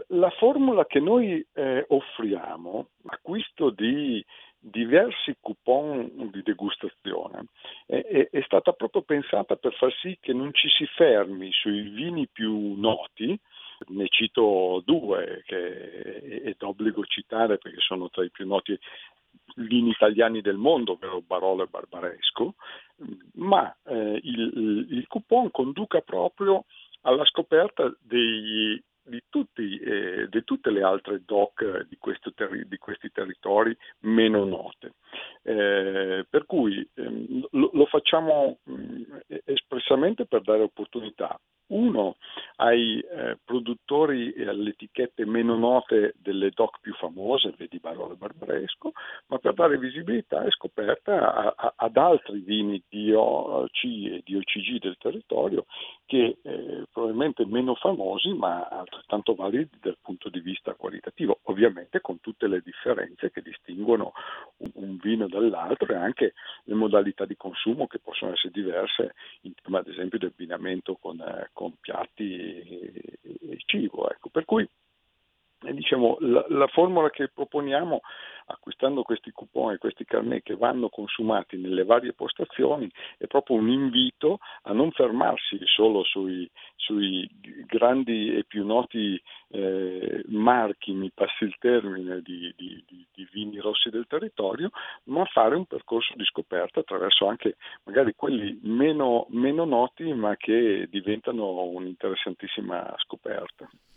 La formula che noi offriamo, acquisto di diversi coupon di degustazione, è stata proprio pensata per far sì che non ci si fermi sui vini più noti. Ne cito due che è d'obbligo citare perché sono tra i più noti vini italiani del mondo, ovvero Barolo e Barbaresco, ma il coupon conduca proprio alla scoperta di tutte le altre DOC di questi territori meno note. Per cui lo facciamo espressamente per dare opportunità. Uno, ai produttori e alle etichette meno note delle DOC più famose, vedi Barolo e Barbaresco, ma per dare visibilità e scoperta ad altri vini DOC e DOCG del territorio che probabilmente meno famosi ma altrettanto validi dal punto di vista qualitativo, ovviamente con tutte le differenze che distinguono un vino dall'altro e anche le modalità di consumo che possono essere diverse in tema ad esempio di abbinamento con piatti e cibo. Ecco. Per cui diciamo, la formula che proponiamo acquistando questi coupon e questi carnet che vanno consumati nelle varie postazioni è proprio un invito a non fermarsi solo sui grandi e più noti marchi, mi passi il termine, di vini rossi del territorio, ma fare un percorso di scoperta attraverso anche magari quelli meno noti ma che diventano un'interessantissima scoperta.